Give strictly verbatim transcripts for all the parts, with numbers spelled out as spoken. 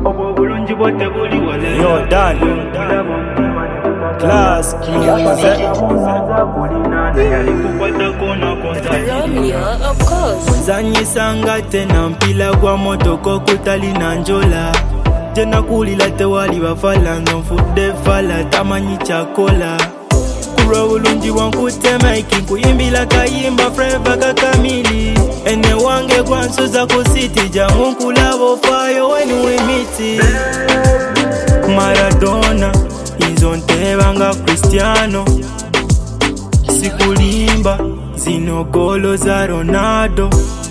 Yo, Dan Class Romeo, of course. Zanyisanga tena mpila kwa motoko kutali na njola. Tena kulila tewali bafala nonfude fala tamanyi chakola. Kura bulungi wankutema ikingu imbila kayimba freva kakamili. Ene wange kwansuza kusiti jangu kulabo fayo wenu imiti. Maradona inzontebanga Cristiano. Sikulimba zino golo za Ronaldo.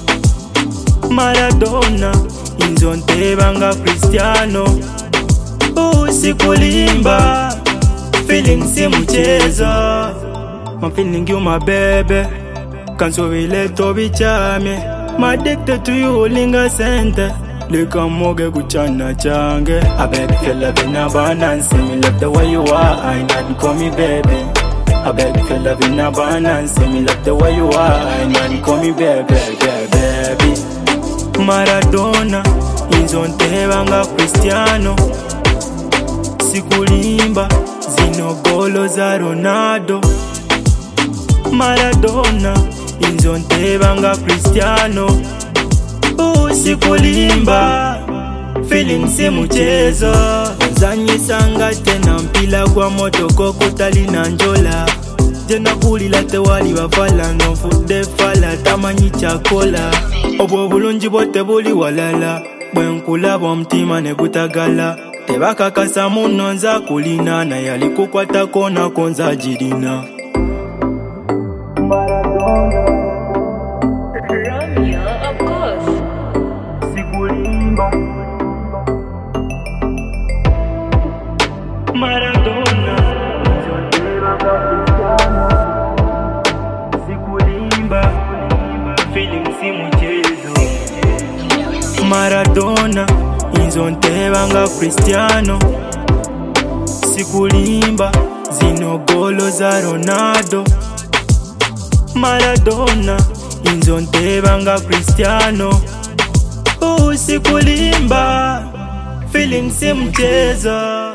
Maradona inzontebanga Cristiano. Uh, sikulimba feeling si mchezo. I'm feeling you my baby. Canso vile tobi chame. I'm addicted to you linga center. Lika moge kuchana change. I beg if you love in abundance. Me love the way you are. I know you call me baby. I beg if you love in abundance. Me love the way you are. I know you call me baby, baby, baby. Maradona inzontebanga Cristiano. Sikulimba zino golo za Ronaldo. Maradona inzontebanga Cristiano. Uh, sikulimba feeling si mchezo. Zanyisanga tena mpila kwa motoko kutali na njola. Jena kulila tewali bafala nonfude fala tamanyi chakola. Obwo bulungi bote buli walala. Bwenkulaba mtima ne gutagala. Tebakakasa muno nza kulina na yali kukwata kona konza jirina. Romeo, of course. Sikulimba Maradona sikulimba feeling si mchezo. Maradona inzontebanga Cristiano. Sikulimba zino golo za Ronaldo. Maradona inzontebanga Cristiano. Uh, sikulimba feeling si mchezo.